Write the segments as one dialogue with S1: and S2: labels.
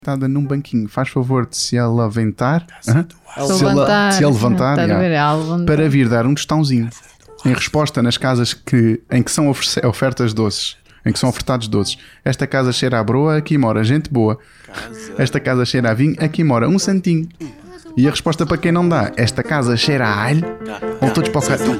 S1: sentada num banquinho, faz favor de se levantar,
S2: Se
S1: levantar para vir dar um tostãozinho em resposta nas casas em que são ofertas doces, em que são ofertados doces. Esta casa cheira a broa, aqui mora gente boa. Esta casa cheira a vinho, aqui mora um santinho. E a resposta para quem não dá: esta casa cheira a alho. Vão todos para o carro.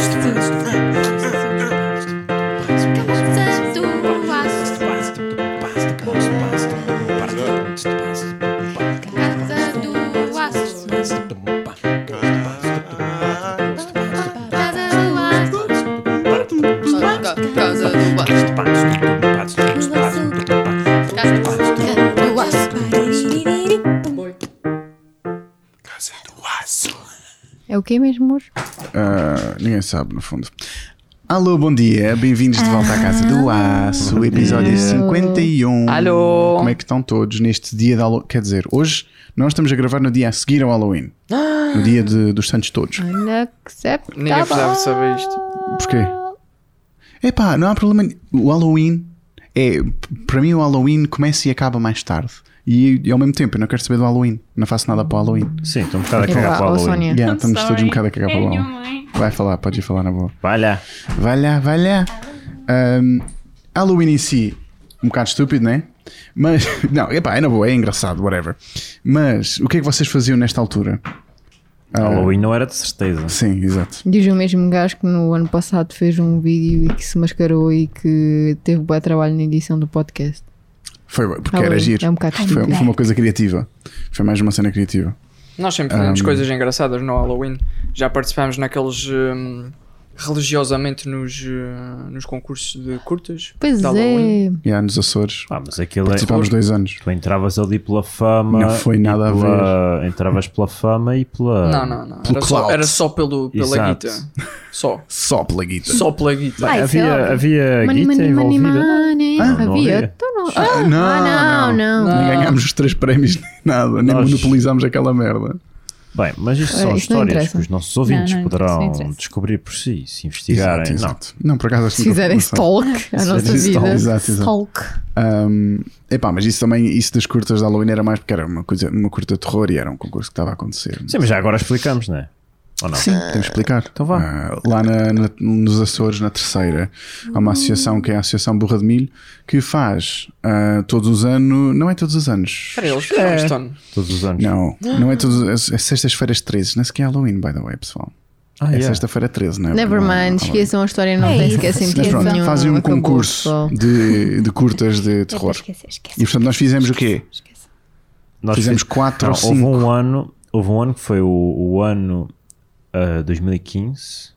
S2: É o que mesmo hoje?
S1: Ninguém sabe, no fundo. Alô, bom dia, bem-vindos de volta à Casa do Aço, episódio 51.
S3: Alô!
S1: Como é que estão todos neste dia de Halloween? Quer dizer, hoje nós estamos a gravar no dia a seguir ao Halloween, no dia dos Santos Todos.
S2: Unacceptável.
S3: Ninguém precisava saber isto.
S1: Porquê? Epá, não há problema. O Halloween para mim o Halloween começa e acaba mais tarde. E ao mesmo tempo eu não quero saber do Halloween. Não faço nada para o Halloween.
S4: Sim, estou um bocado a cagar para o Halloween.
S1: Estamos todos um bocado a cagar para o Halloween. Vai falar, podes ir falar na boa.
S4: Vai lá.
S1: Halloween em si, um bocado estúpido, não é? Mas, não, epá, é na boa, é engraçado, whatever. Mas, o que é que vocês faziam nesta altura?
S4: Halloween não era de certeza.
S1: Sim, exato.
S2: Diz o mesmo gajo que no ano passado fez um vídeo e que se mascarou e que teve bom trabalho na edição do podcast.
S1: Foi porque era giro.
S2: É um bocado
S1: foi uma coisa criativa. Foi mais uma cena criativa.
S3: Nós sempre fazemos coisas engraçadas no Halloween. Já participámos naqueles religiosamente nos concursos de curtas.
S2: Pois
S3: de Halloween.
S1: Nos Açores.
S4: Mas aquilo
S1: participámos 2 anos.
S4: Tu entravas ali pela fama.
S1: Não foi nada a ver.
S4: Entravas pela fama e pela.
S3: Não. Era só pela guita.
S1: Só pela guita.
S3: Só pela guita.
S4: Havia guita envolvida.
S2: Havia? Não.
S1: Nem ganhámos os 3 prémios nem nada. Nem monopolizámos aquela merda.
S4: Bem, mas isto são histórias que os nossos ouvintes poderão descobrir por si, se investigarem.
S1: Exato. Não, por acaso,
S2: se fizerem stalk à nossa vida.
S1: Exato.
S2: Stalk.
S1: Mas isso das curtas de Halloween era mais porque era uma curta de terror e era um concurso que estava a acontecer.
S4: Sim, mas já agora explicamos, não é? Ou não?
S1: Sim, temos que explicar.
S4: Então vá.
S1: Lá nos Açores, na Terceira, há uma associação que é a Associação Burra de Milho que faz todos os anos. Não é todos os anos.
S3: Para eles,
S4: todos os anos.
S1: Não é todos. É sextas-feiras 13. Não é sequer Halloween, by the way, pessoal. Sexta-feira 13, não é?
S2: Never mind, esqueçam a história, não tem sequer sentido.
S1: Mas pronto, fazem um concurso de curtas de terror. E portanto, nós fizemos o quê? Nós fizemos 4 ou 5.
S4: Houve um ano que foi o ano 2015.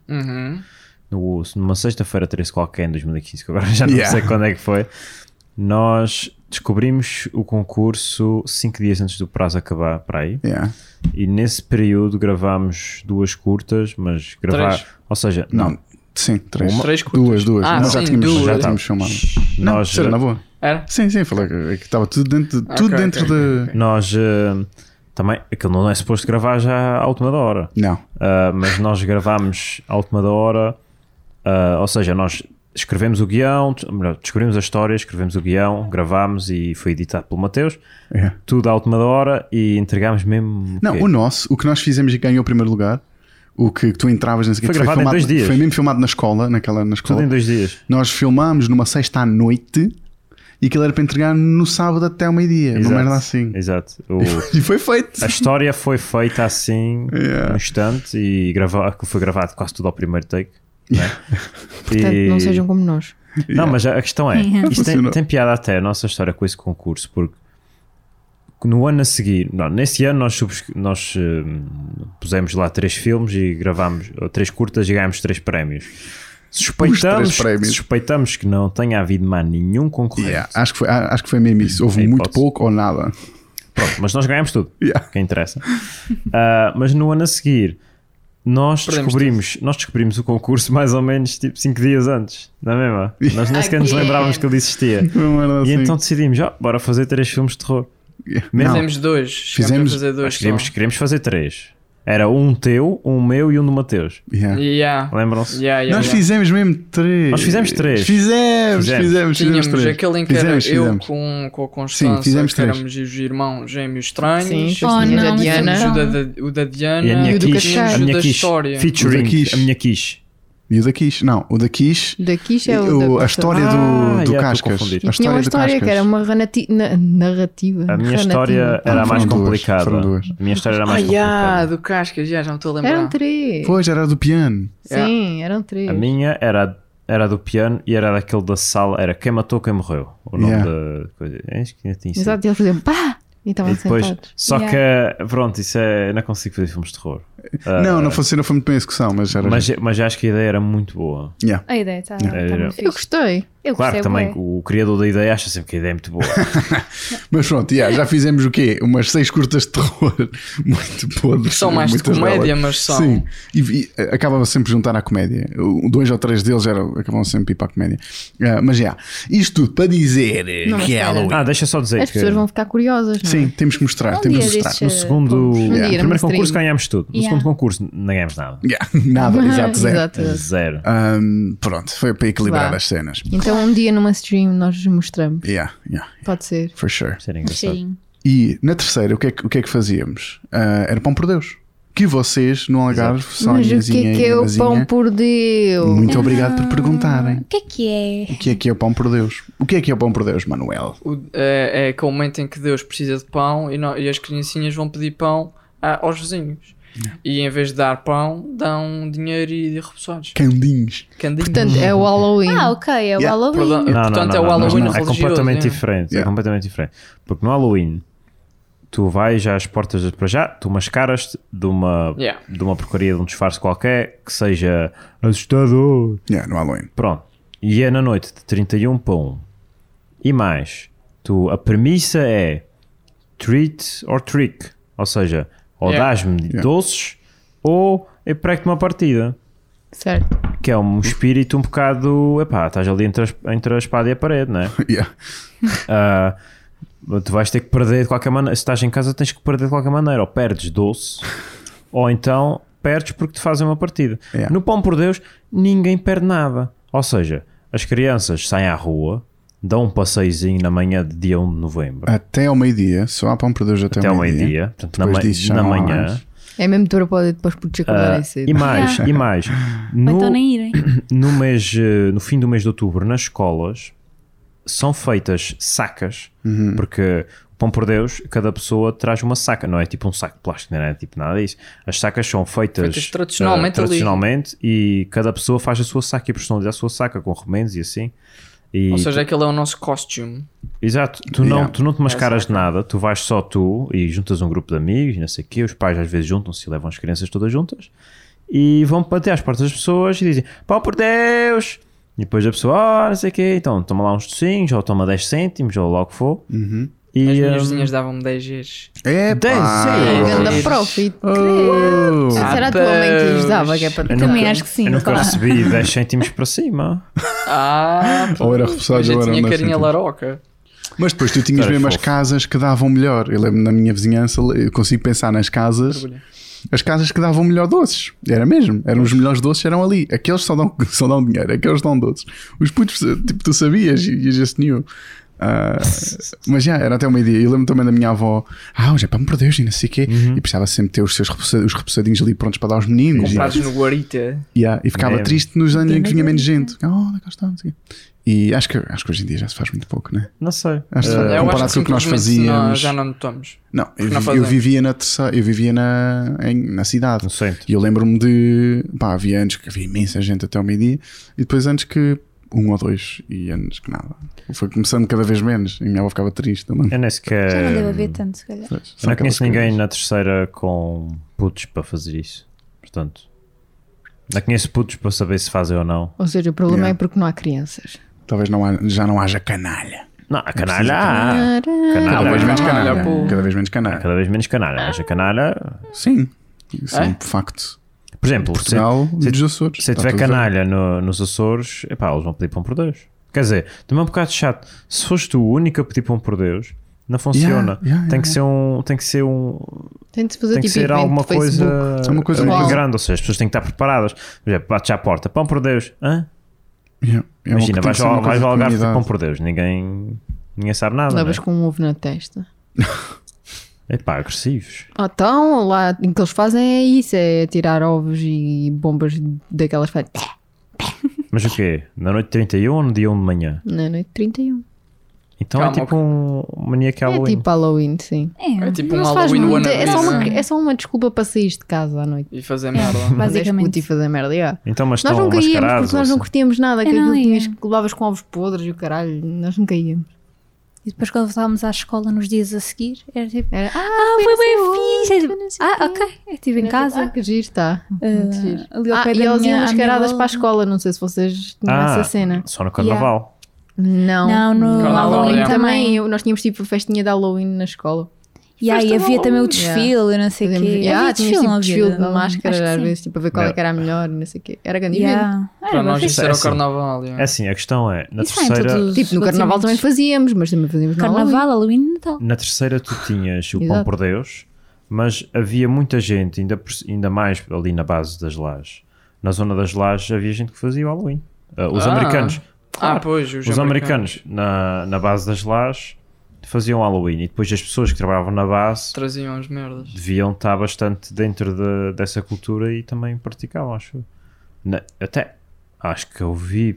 S4: Numa sexta-feira 13 qualquer em 2015, que agora já não sei quando é que foi. Nós descobrimos o concurso 5 dias antes do prazo acabar para aí. E nesse período gravámos 2 curtas, mas ou seja,
S1: não. Sim, 3.
S3: 3 curtas.
S1: 2. Nós já tínhamos filmado.
S4: Nós
S1: era na boa.
S3: Era?
S1: Sim, falei que estava tudo dentro de.
S4: Nós também, aquilo não é suposto gravar já à última da hora.
S1: Não.
S4: Mas nós gravámos à última da hora, ou seja, nós escrevemos o guião, descobrimos a história, escrevemos o guião, gravámos e foi editado pelo Mateus. Tudo à última da hora e entregámos mesmo.
S1: O que nós fizemos e ganhou o primeiro lugar. O que tu entravas nesse
S4: foi gravado
S1: filmado,
S4: em 2 dias.
S1: Foi mesmo filmado na escola, na escola.
S4: Tudo em 2 dias.
S1: Nós filmámos numa sexta à noite. E aquilo era para entregar no sábado até ao meio-dia. Uma merda assim.
S4: Exato.
S1: E foi feito.
S4: A história foi feita assim, no instante. E foi gravado quase tudo ao primeiro take. Não é?
S2: Portanto, não sejam como nós.
S4: Não, mas a questão é... Isto tem piada até a nossa história com esse concurso. Porque no ano a seguir... Nesse ano nós pusemos lá 3 filmes e gravámos 3 curtas e ganhámos 3 prémios. Suspeitamos que não tenha havido mais nenhum concorrente.
S1: Acho que foi mesmo isso. Houve muito pouco ou nada.
S4: Pronto, mas nós ganhamos tudo. Quem interessa. Mas no ano a seguir nós descobrimos o concurso mais ou menos tipo 5 dias antes. Não é mesmo? Nós nem sequer nos lembrávamos que ele existia. E então decidimos, bora fazer 3 filmes de terror.
S3: Fizemos 2.
S1: Fizemos
S3: fazer 2.
S4: Queríamos fazer 3. Era um teu, um meu e um do Mateus.
S3: Yeah.
S4: Lembram-se?
S1: Nós fizemos mesmo 3.
S4: Nós fizemos 3.
S1: Fizemos
S3: Tínhamos
S1: 3.
S3: aquele em que era eu com a Constança,
S1: Sim, fizemos
S3: que éramos os irmãos gêmeos estranhos.
S2: Sim, tínhamos a Diana.
S3: O da Diana
S4: E a minha
S2: o do
S4: quiche.
S2: Cascais.
S4: A minha
S3: da
S4: quiche.
S3: história.
S4: Featuring
S1: O da quiche.
S4: a minha quiche.
S1: E o da Quiche? Não, o da Quiche.
S2: Da Quiche é
S1: A história do Cascas.
S4: confundir.
S2: E tinha uma história que era uma narrativa.
S4: A minha história era a mais
S1: Foram duas,
S4: complicada.
S1: foram duas.
S4: A minha história era a mais complicada.
S3: do Cascas, já me estou a lembrar.
S2: Eram 3.
S1: Pois, era do piano.
S2: Sim, eram 3.
S4: A minha era do piano e era daquele da sala. Era Quem Matou, Quem Morreu. O nome da coisa. Acho que ainda tinha sido.
S2: Exato, e eles faziam pá! E estavam
S4: E depois,
S2: sentados.
S4: só que, pronto, isso é. Não consigo fazer filmes de terror.
S1: Não foi muito bem a execução, mas era.
S4: Mas acho que a ideia era muito boa.
S1: Yeah.
S5: A ideia está
S4: Era-
S5: muito
S2: Eu
S5: fixe.
S2: gostei.
S5: Eu
S4: Claro que
S5: gostei
S4: também
S5: bué.
S4: o criador da ideia acha sempre que a ideia é muito boa.
S1: Mas pronto, já fizemos o quê? Umas 6 curtas de terror muito podres.
S3: São mais de
S1: muitas
S3: comédia,
S1: delas.
S3: mas são.
S1: Sim, e acabava sempre a juntar à comédia. 2 ou 3 deles acabavam sempre a ir para a comédia. Mas isto tudo para dizer
S2: Não,
S1: que é
S2: espera.
S1: Halloween.
S4: Deixa só dizer
S2: As
S4: que
S2: pessoas vão ficar curiosas, não é?
S1: Sim, temos que mostrar.
S5: Um
S1: temos
S5: dia
S1: que mostrar.
S5: destes,
S4: no segundo.
S2: dia
S4: No
S2: era
S4: primeiro
S2: uma
S4: concurso
S2: stream.
S4: ganhámos tudo. No segundo concurso não ganhámos nada.
S1: Yeah, nada, exato, zero.
S2: Exato.
S4: Zero.
S1: Pronto, foi para equilibrar
S2: Vá.
S1: as cenas.
S2: Então um dia numa stream nós mostramos.
S1: Yeah,
S2: Pode ser.
S1: for sure.
S4: Isso era engraçado.
S5: Sim.
S1: E na terceira, o que é que fazíamos? Era pão por Deus. Que vocês no Algarve,
S2: Mas
S1: Soniazinha
S2: o que é
S1: e
S2: o
S1: Anazinha,
S2: pão por Deus?
S1: muito obrigado por perguntarem.
S5: O que é?
S1: O que é o pão por Deus? O que é o pão por Deus, Manuel?
S3: É aquele momento em que Deus precisa de pão e as criancinhas vão pedir pão aos vizinhos. E em vez de dar pão, dão dinheiro e repousados.
S1: Candinhos.
S3: Candinhos.
S2: Portanto, é o Halloween.
S5: Ok, é o
S1: Yeah.
S5: Halloween.
S3: Portanto, é o Halloween
S1: não.
S4: É
S3: religioso.
S4: completamente
S3: yeah.
S4: diferente. É
S1: Yeah.
S4: completamente diferente. Porque no Halloween tu vais às portas para já, tu mascaras de uma porcaria, de um disfarce qualquer que seja assustador.
S1: No Halloween.
S4: Pronto. E é na noite de 31 para 1. E mais, a premissa é treat or trick. Ou seja, ou dás-me doces ou eu prego-te uma partida.
S2: Certo.
S4: Que é um espírito um bocado. Epá, estás ali entre a espada e a parede, não é?
S1: Yeah.
S4: Tu vais ter que perder de qualquer maneira. Se estás em casa, tens que perder de qualquer maneira. Ou perdes doce, ou então perdes porque te fazem uma partida.
S1: Yeah.
S4: No Pão por Deus, ninguém perde nada. Ou seja, as crianças saem à rua, dão um passeiozinho na manhã de dia 1 de novembro.
S1: Até ao meio-dia, só há pão por Deus até ao meio-dia.
S4: Portanto,
S1: Depois disso já
S4: na
S1: não há
S4: manhã.
S1: mais.
S2: É mesmo dura para depois por te acordarem cedo.
S4: E mais.
S5: Ou então nem irem.
S4: No fim do mês de outubro, nas escolas, são feitas sacas, porque o Pão por Deus, cada pessoa traz uma saca, não é tipo um saco de plástico, não é tipo nada disso. As sacas são feitas tradicionalmente e cada pessoa faz a sua saca e personaliza a sua saca com remendos e assim.
S3: Ou seja, aquele é o nosso costume.
S4: Exato, tu não te mascaras de nada, tu vais só tu e juntas um grupo de amigos, não sei o quê, os pais às vezes juntam-se e levam as crianças todas juntas e vão bater às portas das pessoas e dizem Pão por Deus! E depois a pessoa, não sei o quê, então toma lá uns docinhos, ou toma 10 cêntimos, ou logo que for. E,
S3: As minhas vizinhas davam-me 10 Gs.
S1: É
S4: 10
S2: Ganda profit.
S1: Oh.
S2: Essa era a tua mãe que lhes dava, que é para
S5: Também acho que sim.
S4: eu nunca
S5: claro.
S4: recebi 10 cêntimos para cima.
S1: Ou era repousados
S3: eu
S1: ou
S3: já
S1: era
S3: tinha
S1: não
S3: carinha
S1: sei.
S3: laroca.
S1: Mas depois tu tinhas
S4: Era
S1: mesmo as
S4: fofo.
S1: casas que davam melhor. Eu lembro na minha vizinhança, eu consigo pensar nas casas. As casas que davam melhor doces. Era mesmo. Eram os melhores doces, eram ali. Aqueles só dão dinheiro. Aqueles dão doces. Os putos, tipo, tu sabias e just knew. Mas já, era até o meio-dia. Eu lembro também da minha avó. Hoje é pão por Deus e não sei o quê. E precisava sempre ter os repousadinhos ali prontos para dar aos meninos.
S3: Comprados no Guarita.
S1: E ficava
S4: Mesmo.
S1: triste nos anos em que vinha menos gente. Lá está, não sei o quê. E acho que hoje em dia já se faz muito pouco, né?
S4: Não sei.
S1: Acho que
S3: Eu
S1: comparado
S3: acho
S1: com o que nós
S3: simplesmente
S1: fazíamos.
S3: já não notamos.
S1: Não, eu
S3: fazemos.
S1: vivia na cidade.
S4: No centro.
S1: E eu lembro-me de. Havia anos que havia imensa gente até ao meio-dia, e depois anos que 1 ou 2, e anos que nada. Foi começando cada vez menos, e a minha avó ficava triste também.
S4: Eu nem sequer.
S5: Já não deve haver tanto, se calhar.
S4: Eu não conheço ninguém na terceira com putos para fazer isso. Portanto, não conheço putos para saber se fazem ou não.
S2: Ou seja, o problema é porque não há crianças.
S1: Talvez já não haja canalha.
S4: Não, a canalha há.
S1: Cada vez menos canalha.
S3: Canalha, pô.
S1: Cada vez menos canalha.
S4: Cada vez menos canalha. Mas a canalha.
S1: Sim. Isso é
S3: É?
S1: um facto.
S4: Por exemplo,
S1: Portugal dos Açores.
S4: se
S1: Está
S4: tiver
S1: tudo bem.
S4: canalha nos Açores, epá, eles vão pedir Pão por Deus. Quer dizer, também é um bocado chato. Se foste tu o único a pedir Pão por Deus, não funciona. Tem que ser um.
S2: Tem de se fazer
S4: tem que
S2: tipo
S4: ser
S2: evento
S4: alguma
S2: de Facebook.
S4: coisa,
S1: É uma coisa
S4: muito
S2: igual.
S4: grande, ou seja, as pessoas têm que estar preparadas. Por exemplo, bates à porta, pão por Deus. Hã?
S1: Yeah. É uma-
S4: Imagina,
S1: tem
S4: vais
S1: que ser uma
S4: ao
S1: coisa de
S4: Algarve,
S1: comunidade.
S4: pão por Deus. Ninguém sabe nada.
S2: Levas
S4: Não
S2: com um ovo na testa.
S4: é? Epá, agressivos.
S2: Então, lá o que eles fazem é isso: é tirar ovos e bombas daquelas feitas
S4: Mas o quê? Na noite de 31 ou no dia 1 de manhã?
S2: na noite 31.
S4: Então
S3: Calma,
S4: é tipo um mania que
S2: É
S4: Halloween.
S2: tipo Halloween, sim.
S3: É tipo
S2: Não
S3: um
S2: se faz
S3: Halloween
S2: muito,
S3: wannabe,
S2: é só uma desculpa para sair de casa à noite.
S3: e fazer merda.
S5: Basicamente.
S2: E fazer merda, yeah.
S4: Então, mas
S2: Nós
S4: estão
S2: nunca íamos
S4: mascarados.
S2: porque nós
S4: ou
S2: não
S4: assim?
S2: curtíamos nada. Que
S5: Eu não
S2: aquilo
S5: ia.
S2: tinhas que levavas com ovos podres e o caralho. Nós nunca íamos.
S5: E depois quando voltávamos à escola nos dias a seguir, era tipo,
S2: Era,
S5: foi bem fixe. É tipo, ok, eu estive em casa.
S2: Que giro está. Muito giro.
S5: Ali ao pé
S2: E
S5: da
S2: eles
S5: minha
S2: iam mascaradas
S5: amiga.
S2: para a escola. Não sei se vocês tinham essa cena.
S4: Só no carnaval.
S2: Não.
S5: Não, no
S3: Carnaval,
S5: Halloween
S3: yeah.
S5: também.
S2: Nós tínhamos tipo a festinha de Halloween na escola.
S5: E aí havia também o
S2: Yeah.
S5: desfile, eu não sei o quê.
S2: Yeah,
S5: Havia
S2: tínhamos tipo
S5: não havia?
S2: desfile de
S5: Acho
S2: máscara
S5: que
S2: às
S5: sim.
S2: vezes, tipo a ver qual é que era a melhor e não sei o quê. Era grande evento.
S5: Yeah.
S3: Para
S5: Era
S3: nós
S5: bem
S3: isso
S5: fixe.
S3: era o
S4: assim.
S3: carnaval.
S4: É
S3: yeah.
S4: assim, a questão é, na
S5: Isso há em
S4: terceira,
S5: todos os
S2: Tipo, no carnaval também
S5: acontecimentos.
S2: fazíamos, mas também fazíamos no Halloween.
S5: Carnaval, Halloween e Natal.
S4: na terceira tu tinhas o pão
S2: Exato.
S4: por Deus, mas havia muita gente, ainda mais ali na base das lajes. Na zona das lajes havia gente que fazia o Halloween. Os americanos.
S3: Pois,
S4: Os americanos na base das lajes faziam Halloween e depois as pessoas que trabalhavam na base
S3: traziam as merdas.
S4: deviam estar bastante dentro dessa cultura e também praticavam, acho eu. Até acho que ouvi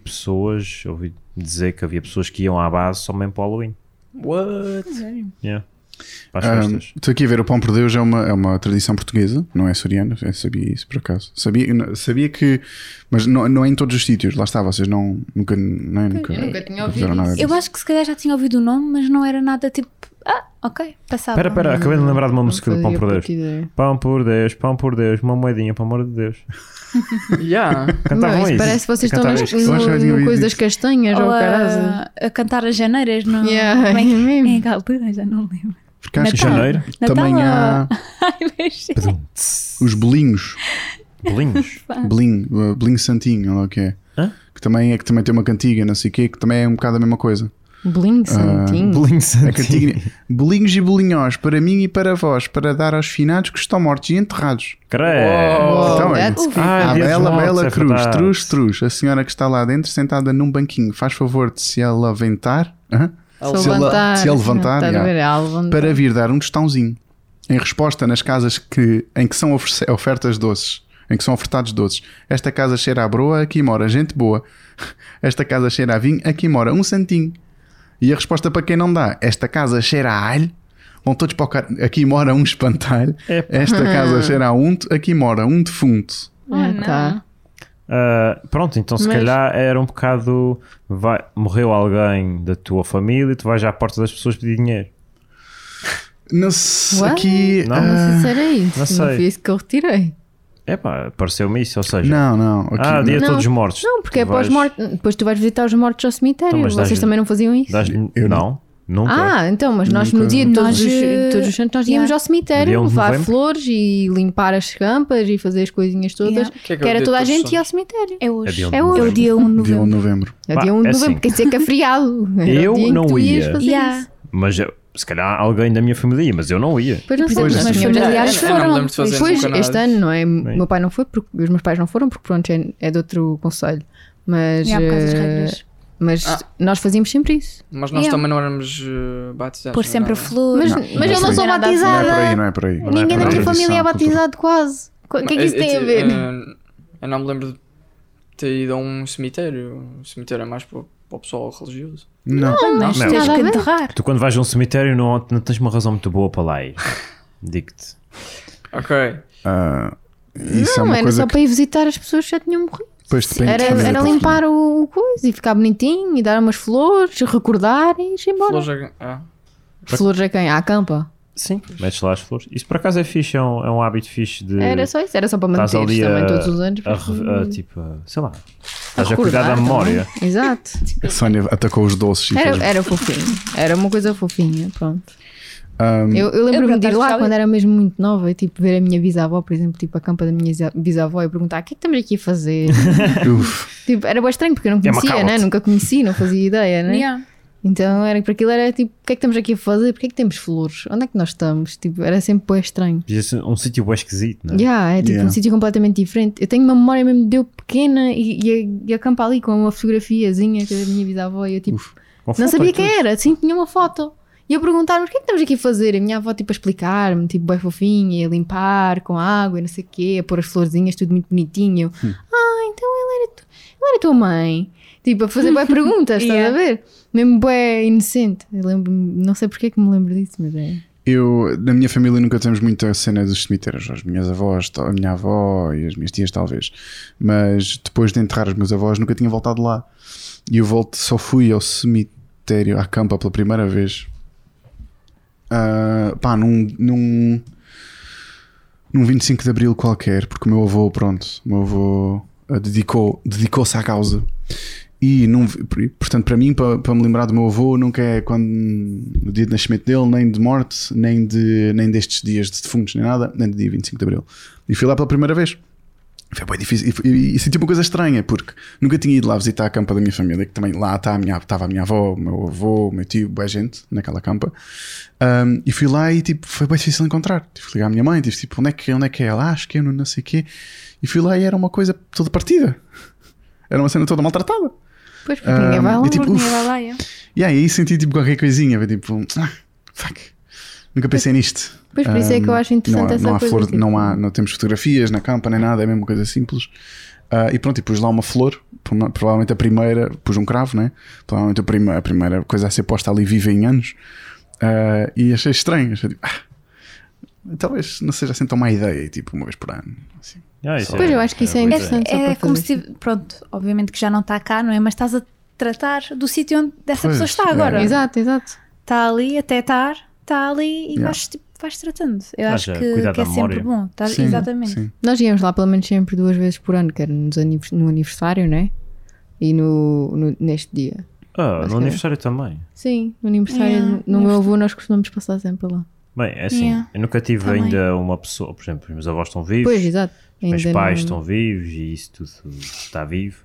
S4: dizer que havia pessoas que iam à base só mesmo para o Halloween.
S3: What?
S4: Yeah. Para as festas.
S1: Estou aqui a ver, o pão por Deus é uma tradição portuguesa, não é açoriana, eu sabia isso por acaso. Sabia que, mas não é em todos os sítios, lá está, vocês nunca
S2: Eu nunca tinha ouvido
S1: fizeram nada
S2: isso.
S5: Eu
S1: disso.
S5: acho que se calhar já tinha ouvido o nome, mas não era nada tipo, ok, passava.
S4: Espera, acabei de me lembrar de uma
S2: Não
S4: música do Pão
S2: fazia
S4: por Deus.
S2: puta ideia.
S4: Pão por Deus, uma moedinha, pelo amor de Deus.
S3: Yeah.
S4: Cantavam
S2: Mas
S4: isso.
S2: parece que vocês estão
S4: Cantavam
S2: nas-
S4: isso.
S1: Eu acho que eu tinha
S2: no
S1: ouvido
S2: coisa das
S1: isso.
S2: castanhas ou
S5: Ou
S2: caralho.
S5: a cantar as janeiras no.
S2: Yeah,
S5: Como é
S2: é
S5: que
S2: mesmo.
S5: em que altura? Já não lembro.
S1: Porque acho que
S5: Natal.
S4: Janeiro,
S1: também há
S5: Ai, mas-
S1: os bolinhos,
S4: bolinhos.
S1: Bling Santinho, ou lá o que é.
S4: Hã?
S1: Que também tem uma cantiga, não sei o quê, que também é um bocado a mesma coisa.
S2: Bling santinho.
S4: Bolinhos
S1: A cantiga, bolinhos e bolinhós, para mim e para vós, para dar aos finados que estão mortos e enterrados.
S4: Creio.
S2: Oh,
S1: Então,
S2: that's creepy.
S4: Ah,
S1: A
S4: Dia dos
S1: bela,
S4: Mortos,
S1: bela
S4: é
S1: cruz,
S4: verdade.
S1: truz, a senhora que está lá dentro, sentada num banquinho, faz favor de se levantar,
S2: Se levantar.
S1: se levantar,
S2: Estás a
S1: yeah,
S2: ver? Ela levantar.
S1: para vir dar um tostãozinho. Em resposta nas casas em que são ofertas doces, em que são ofertados doces. Esta casa cheira a broa, aqui mora gente boa. Esta casa cheira a vinho, aqui mora um santinho. E a resposta para quem não dá, esta casa cheira a alho, vão todos para o aqui mora um espantalho.
S4: Epa.
S1: Esta casa cheira a unto, aqui mora um defunto.
S2: Tá.
S4: Pronto, então se
S2: Mas-
S4: calhar era um bocado morreu alguém da tua família e tu vais à porta das pessoas pedir dinheiro.
S2: What?
S1: Aqui.
S4: Não?
S2: Não sei se era isso.
S4: Não sei.
S2: Foi isso que eu retirei.
S4: Pareceu-me isso, ou seja,
S1: Não. Aqui,
S4: dia
S2: Não.
S4: todos mortos.
S2: Não, porque é
S4: Tu
S2: para os
S4: vais-
S2: mortos. Depois tu vais visitar os mortos ao cemitério.
S4: Então, mas
S2: Vocês
S4: dás-lhe-
S2: também não faziam isso?
S4: dás-lhe-
S1: Eu
S4: não, nunca.
S2: Então, mas nós
S1: Nunca.
S2: no dia de
S5: Nós,
S2: todos os santos nós íamos
S5: yeah.
S2: ao cemitério
S4: Dia 1 de
S2: levar
S4: novembro?
S2: flores e limpar as campas e fazer as coisinhas todas.
S5: Yeah.
S3: Que é
S2: Que era
S3: o
S2: toda a
S3: dia de
S2: gente
S3: todos
S2: ir ao
S3: os
S2: cemitério.
S5: É hoje.
S4: É dia 1 de
S5: É
S4: novembro.
S5: o dia 1 de
S1: dia 1 de
S5: novembro.
S1: novembro.
S2: É
S4: Pá,
S2: dia 1 de
S4: é
S2: novembro,
S4: assim.
S2: quer dizer que é feriado. Era
S4: Eu
S2: o dia em que
S4: não
S2: tu ias
S4: ia.
S2: fazer
S5: Yeah.
S2: isso.
S4: Mas se calhar alguém da minha família ia, mas eu não ia.
S2: Pois não sei,
S1: Pois,
S2: nós
S1: assim,
S2: tínhamos
S5: familiares
S3: Eu não me
S5: foram.
S3: lembro de fazer
S2: Pois,
S3: nunca nada
S2: este
S3: disso.
S2: ano, não é? O
S4: Bem.
S2: meu pai não foi, porque os meus pais não foram, porque pronto, é de outro conselho. Mas,
S5: E há por causa das regras.
S2: mas nós fazíamos sempre isso.
S3: Mas nós
S5: Yeah.
S3: também não éramos batizados.
S5: Pôr
S3: nem
S5: sempre a
S3: nada.
S5: flor.
S2: Mas,
S1: Não,
S2: mas
S1: não
S2: eu não
S1: sei.
S2: sou
S5: Não é nada assim.
S1: Não é por
S2: batizada.
S1: aí, não é por aí.
S2: Ninguém da
S1: É
S2: minha
S1: tradição,
S2: família é
S1: cultura.
S2: batizado quase. O que é que isso tem a ver?
S3: Eu não me lembro de ter ido a um cemitério. O cemitério é mais para o pessoal religioso.
S1: Não.
S5: Mas
S4: Não.
S5: tens
S2: Nada a
S5: que
S2: ver.
S5: enterrar.
S4: Tu quando vais a um cemitério não tens uma razão muito boa para lá ir. Digo-te.
S3: Ok.
S1: Isso é
S2: Não,
S1: uma
S2: era
S1: coisa
S2: só
S1: que
S2: para ir visitar as pessoas que já tinham morrido.
S1: depois depende de
S2: Era
S1: família.
S2: limpar o coisa e ficar bonitinho e dar umas flores, recordar e ir embora.
S3: Flores
S2: Flores a quem? À campa?
S4: Sim. Metes lá as flores. Isso por acaso é fixe, é um hábito fixe de...
S2: Era só isso, era só para
S4: Estás
S2: manter
S4: ali
S2: também todos os anos.
S4: sei lá, estás a cuidar da
S2: recordar
S4: memória.
S2: também. Exato.
S1: A Sónia atacou os doces e fez-
S2: Era fofinho. Era uma coisa fofinha, pronto.
S1: Um,
S2: Eu lembro-me
S5: por
S2: de ir
S5: acaso
S2: lá
S5: gostava.
S2: quando era mesmo muito nova e tipo ver a minha bisavó, por exemplo, tipo a campa da minha bisavó e perguntar o que é que estamos aqui a fazer?
S1: uf,
S2: Tipo, era bem estranho porque eu não
S4: É uma
S2: conhecia,
S4: cala-te.
S2: né? Nunca conheci, não fazia ideia, né?
S5: Yeah.
S2: Então para aquilo era tipo, o que é que estamos aqui a fazer? Porquê é que temos flores? Onde é que nós estamos? Tipo, era sempre bem estranho.
S4: Um sítio bem esquisito, não é?
S2: É tipo um sítio completamente diferente. Eu tenho uma memória mesmo de eu pequena e acampa ali com uma fotografiazinha que é da minha bisavó e eu tipo, não sabia quem era, assim tinha uma foto. E eu perguntar-me, o que é que estamos aqui a fazer? E a minha avó tipo a explicar-me, tipo bem fofinha, a limpar com água e não sei o quê, a pôr as florzinhas, tudo muito bonitinho. Então ela era tua mãe. Tipo, a fazer bem perguntas, estás a ver? Mesmo bem inocente. Eu lembro-me, não sei porque é que me lembro disso, mas é.
S1: Eu, na minha família, nunca temos muita cena dos cemitérios. As minhas avós, a minha avó e as minhas tias, talvez. Mas depois de enterrar os meus avós, nunca tinha voltado lá. E eu só fui ao cemitério, à campa, pela primeira vez. Num 25 de Abril qualquer, porque o meu avô, dedicou-se à causa. E portanto, para mim, para me lembrar do meu avô, nunca é no dia de nascimento dele, nem de morte, nem destes dias de defuntos, nem nada, nem do dia 25 de Abril. E fui lá pela primeira vez. Foi bem difícil e senti uma coisa estranha, porque nunca tinha ido lá visitar a campa da minha família, que também lá estava a minha avó, o meu avô, o meu tio, boa gente naquela campa. E fui lá e tipo, foi bem difícil encontrar. Tive que ligar à minha mãe, tive tipo, onde é que é ela? Acho que é no não sei o quê. E fui lá e era uma coisa toda partida. Era uma cena toda maltratada.
S2: Pois, porque ninguém vai lá.
S1: E, tipo,
S5: Ninguém vai lá,
S1: e aí senti tipo qualquer coisinha, tipo, fuck, nunca pensei nisto.
S2: Pois, por isso é que eu acho interessante essa coisa.
S1: Tipo, não temos fotografias na campa nem nada, é mesmo uma coisa simples. E pronto, e pus lá uma flor, provavelmente a primeira, pus um cravo, né? Provavelmente a primeira coisa a ser posta ali viva em anos. E achei estranho, achei tipo, talvez não seja assim tão má ideia, tipo, uma vez por ano. Assim.
S2: Pois, eu acho que isso é interessante.
S5: É como se, pronto, obviamente que já não está cá, não é? Mas estás a tratar do sítio onde essa pessoa está agora.
S2: Exato.
S5: Está ali até está ali e vais tratando. Eu acho que é sempre bom.
S1: Sim,
S5: exatamente.
S1: Sim.
S2: Nós íamos lá pelo menos sempre 2 vezes por ano, que era no aniversário, né? E neste dia.
S4: No aniversário também.
S2: Sim, no aniversário no meu avô nós costumamos passar sempre lá.
S4: Bem, é assim, eu nunca tive ainda uma pessoa, por exemplo, os meus avós estão vivos.
S2: Pois, exato.
S4: Os meus pais estão vivos e isso tudo está vivo.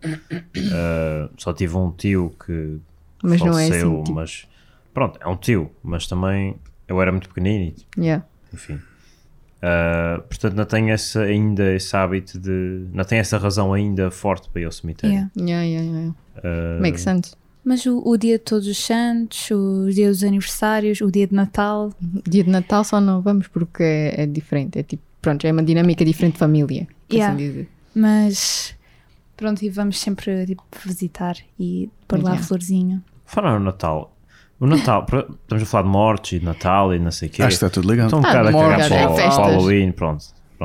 S4: Só tive um tio que
S2: mas
S4: faleceu,
S2: não é assim, tipo...
S4: mas pronto, é um tio, mas também eu era muito pequenino, enfim. Portanto, não tenho ainda esse hábito não tenho essa razão ainda forte para ir ao cemitério.
S2: Makes sense.
S5: Mas o dia de Todos os Santos, o dia dos aniversários, o dia de Natal.
S2: Dia de Natal só não vamos porque é diferente. É tipo, pronto, é uma dinâmica diferente de família. Assim dizer.
S5: Mas pronto, e vamos sempre tipo, visitar e pôr lá a florzinha.
S4: Falar no Natal. O Natal, estamos a falar de mortes e de Natal e não sei o quê.
S1: Acho que está tudo ligado.
S4: Então um bocado a cagar para o Halloween, pronto.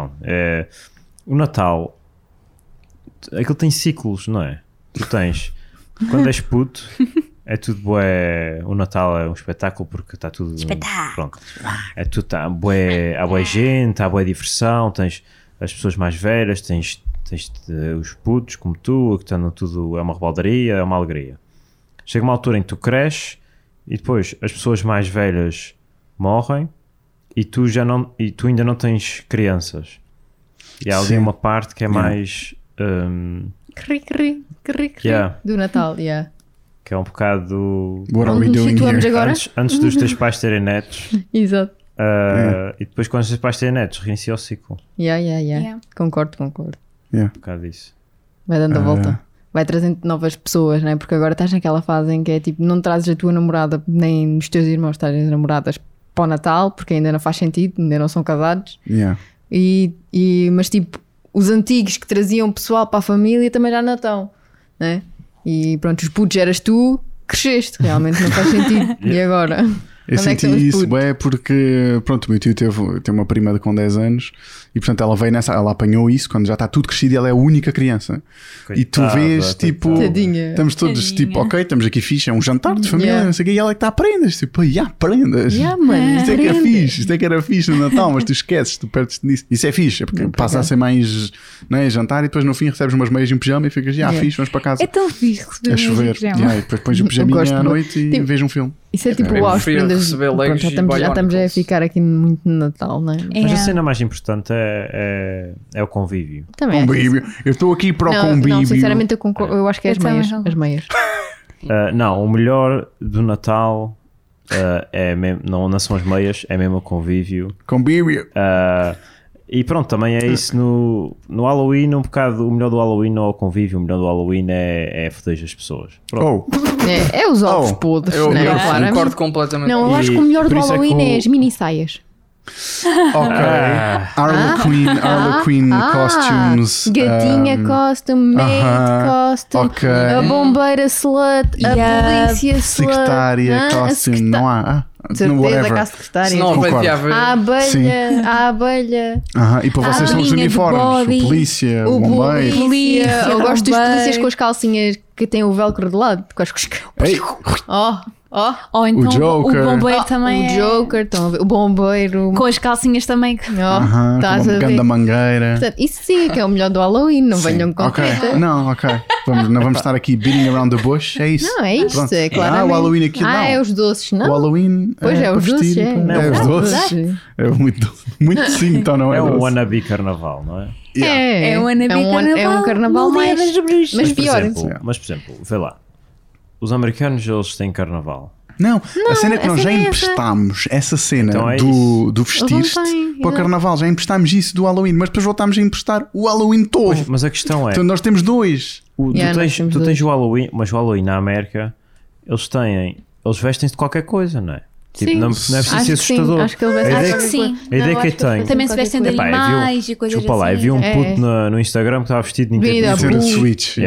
S4: O Natal, aquilo tem ciclos, não é? Tu tens, quando és puto, é tudo bué, o Natal é um espetáculo porque está tudo... Pronto. É tudo, há bué gente, há bué diversão, tens as pessoas mais velhas, tens os putos como tu, que estão tudo, é uma rebaldaria, é uma alegria. Chega uma altura em que tu cresces e depois as pessoas mais velhas morrem e tu ainda não tens crianças. E há ali uma parte que é mais...
S2: do Natal,
S1: Que
S2: é
S1: um bocado...
S2: What are we doing here? Agora?
S4: Antes dos teus pais terem netos.
S2: Exato.
S4: E depois quando os teus pais terem netos, reinicia o ciclo.
S2: Concordo.
S4: Um bocado disso.
S2: Vai dando a volta. Vai trazendo novas pessoas, não é? Porque agora estás naquela fase em que é tipo, não trazes a tua namorada, nem os teus irmãos trazem namoradas para o Natal, porque ainda não faz sentido, ainda não são casados. Mas tipo, os antigos que traziam pessoal para a família também já não estão, né? E pronto, os putos eras tu, cresceste, realmente não faz sentido. E agora?
S1: Eu senti isso, porque pronto, o meu tio tem uma prima com 10 anos e portanto ela apanhou isso quando já está tudo crescido e ela é a única criança. Coitada, e tu vês tipo, estamos todos tipo, ok, estamos aqui fixe, é um jantar de família, não sei o quê, e ela é que está a prendas, tipo, prendas. Isto é que é fixe, isto é que era fixe no Natal, mas tu esqueces, tu perdes nisso. Isso é fixe, porque passa a ser mais, não é, jantar e depois no fim recebes umas meias e um pijama e ficas, fixe, vamos para casa.
S5: É tão fixe receber
S1: a chover. E depois pões o pijaminha à noite e vês um filme.
S2: Isso é tipo o auge. Pronto, já estamos a ficar aqui muito no Natal, não é?
S4: Mas a cena mais importante é o convívio.
S2: Também
S1: convívio. Eu estou aqui para o convívio.
S2: Não, sinceramente eu concordo. Eu acho que é as meias.
S4: Não, o melhor do Natal é mesmo, não são as meias, é mesmo o convívio. E pronto, também é isso no Halloween, um bocado. O melhor do Halloween não é o convívio, o melhor do Halloween é foder as pessoas.
S2: É os ovos podres,
S3: eu
S2: né?
S3: concordo completamente.
S2: Não, eu acho que o melhor do Halloween é as mini saias.
S1: Harlequin costumes,
S2: gatinha costume, maid costume, a bombeira slut, a polícia slut,
S1: secretária costume, não há.
S2: Certeza que há secretária. A abelha.
S1: E para vocês são os uniformes, o polícia, o bombeiro.
S2: Eu gosto dos polícias com as calcinhas que têm o velcro de lado.
S5: Ou então
S1: o Joker.
S5: O bombeiro também.
S2: O Joker, estão a ver? O bombeiro.
S5: Com as calcinhas também.
S2: Estás a ver?
S1: Da mangueira.
S2: Portanto, isso sim é que é o melhor do Halloween. Não venham com treta.
S1: Não, não vamos estar aqui beating around the bush. É isso.
S2: Não, é isto.
S1: Pronto.
S2: É claramente.
S1: O Halloween aqui não.
S2: É os doces, não?
S1: O Halloween
S2: pois é os doces.
S1: É os doces. É muito sim, então não é.
S4: É um wannabe carnaval, não é?
S5: É um wannabe carnaval.
S2: É um carnaval mais. Mas pior.
S4: Mas por exemplo, vê lá. Os americanos, eles têm carnaval.
S1: Não, a cena é que nós já emprestámos essa cena
S4: então
S1: do vestir-te para o carnaval. Já emprestámos isso do Halloween, mas depois voltámos a emprestar o Halloween todo.
S4: Pois, mas a questão é...
S1: Então nós temos dois.
S4: Tu tens o Halloween, mas o Halloween na América, eles vestem-se de qualquer coisa, não é? Tipo, não é preciso ser assustador.
S2: Acho que sim.
S4: A ideia que eu tenho.
S5: Também se vestem de animais e coisas assim.
S4: Lá, eu vi um puto no Instagram que estava vestido de
S1: Nintendo Switch.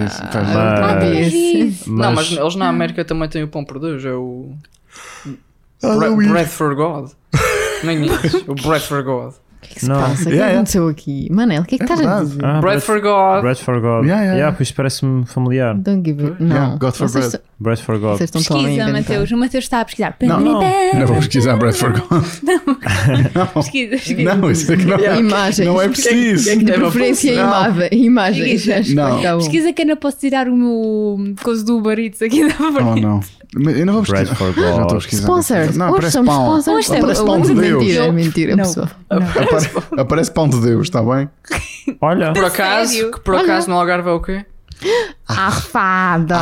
S3: Não, mas eles na América também têm o pão por Deus. É o Bread for God. Nem isso. O Bread for God.
S2: O que é que se passa? O que aconteceu aqui? Manel, o que é que estás a dizer?
S3: Bread for God.
S4: Bread for God. Por isso parece-me familiar.
S2: Don't give it. Não.
S1: God for bread.
S4: Bread for God.
S5: Pesquisa, Mateus. O Mateus está a pesquisar.
S1: Não vou pesquisar Bread for God.
S5: Pesquisa.
S1: Não, isso é que não é.
S2: Imagens.
S1: Não é preciso.
S2: De preferência imagens.
S5: Pesquisa que eu não posso tirar o meu coisa do Uber Eats aqui da frente.
S1: Não. Eu não vou
S4: Bread for God.
S1: Já estou pesquisando.
S2: Sponsors.
S1: Não, aparece pão.
S2: Aparece pão de Deus. É mentira, pessoal.
S1: Aparece pão de Deus, está bem?
S4: Olha.
S3: Por acaso no Algarve é o quê?
S2: Arrefada.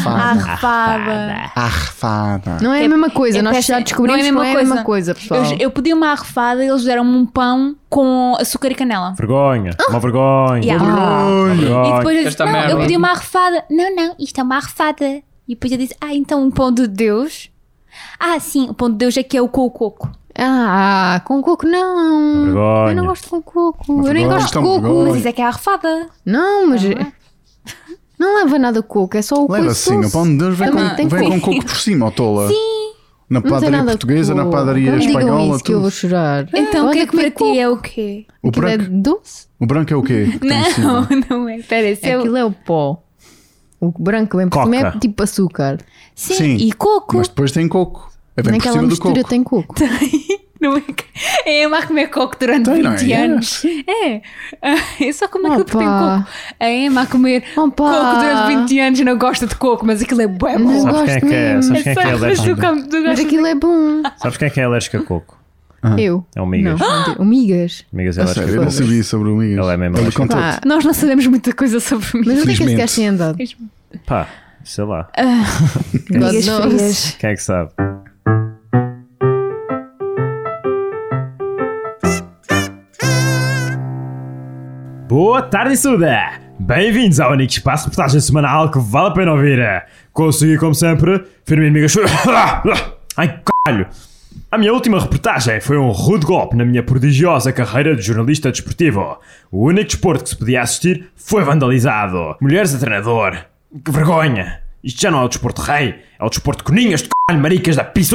S2: Não é a mesma coisa, nós já descobrimos que não é a mesma coisa, pessoal.
S5: Eu pedi uma arrefada e eles deram-me um pão com açúcar e canela.
S4: Vergonha, uma vergonha.
S5: E depois eu disse, eu pedi uma arrefada. Não, isto é uma arrefada. E depois eu disse, então um pão de Deus? Sim, o pão de Deus é que é o com o coco.
S2: Com coco não.
S4: Vergonha.
S2: Eu não gosto com coco. Eu nem gosto de coco.
S5: Mas isso é que é a arrefada.
S2: Não, mas... Não leva nada de coco, é só o coco.
S1: Leva sim, o pão de Deus vem com coco por cima, tola.
S5: Sim.
S1: Na padaria portuguesa, na padaria espanhola.
S2: Que eu vou chorar.
S5: Então o que é que para ti é o quê?
S1: O branco
S2: é doce?
S1: O branco é o quê?
S5: Não é. Espera,
S2: aquilo é o pó. O branco vem por cima é tipo açúcar.
S5: Sim, e coco.
S1: Mas depois tem coco. Vem por cima do coco.
S2: Tem coco.
S5: Não é a comer coco durante 20 anos. É só como aquilo que tem coco. A Emma a comer coco durante 20 anos e não gosta de coco, mas aquilo é bué bom.
S4: Sabes quem é que é alérgico?
S2: Mas aquilo é bom.
S4: Sabes quem é que é alérgico a coco?
S2: Eu.
S4: É o Migas.
S2: O Migas.
S4: Migas é alérgico a
S1: coco. Eu não sabia sobre o Migas.
S4: Ele é mesmo
S5: nós não sabemos muita coisa sobre o Migas.
S2: Mas o que é que esse gajo tem andado?
S4: Sei lá.
S2: Migas frias.
S4: Quem é que sabe? Boa tarde, Suda! Bem-vindos ao único espaço de reportagem semanal que vale a pena ouvir. Consegui, como sempre, Firmino Migas... Ai, caralho! A minha última reportagem foi um rude golpe na minha prodigiosa carreira de jornalista desportivo. O único desporto que se podia assistir foi vandalizado. Mulheres a treinador. Que vergonha! Isto já não é o desporto rei, é o desporto coninhas de caralho, maricas da pista.